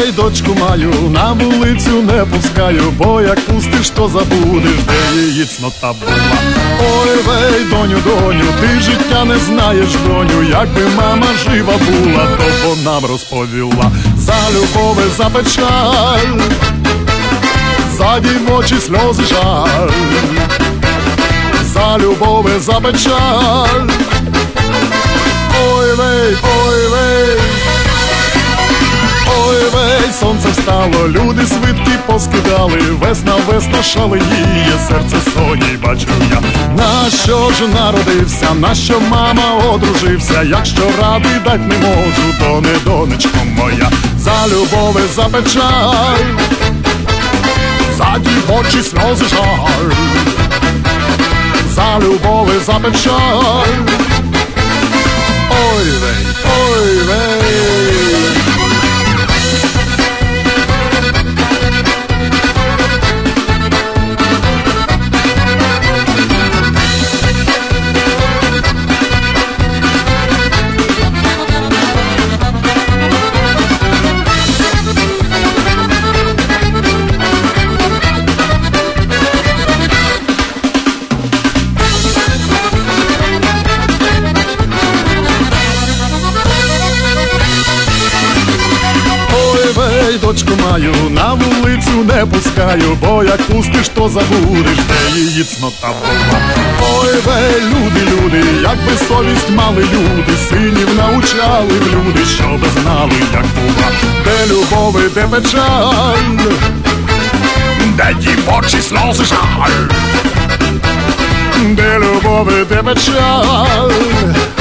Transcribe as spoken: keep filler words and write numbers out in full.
вей, дочку мою, на вулицю не пускаю, бо як пустиш, то забудеш, де її цнота була. Ой, вей, доню, доню, ти життя не знаєш, доню, якби мама жива була, то вона б розповіла за любов і за печаль, за дівочі сльози жаль, за любов і за печаль. Ой, вей, ой, вей, ой, вей, сонце встало, люди свитки поскидали, весна, весна шалеє, серце соній бачу я. Нащо ж народився, нащо мама одружився, якщо ради дать не можу, то не донечко моя. За любов і за печаль, за дівочі сльози жаль, за любов і за печаль. Ой, вей, ой, вей. Дочку маю, на вулицю не пускаю, бо як пустиш, то забудеш, де її цнота була. Ой, вей, люди, люди, якби совість мали люди, синів научали в люди, щоби знали, як була. Де любов і де печаль, де дівочі сльози жаль, де любов і де печаль.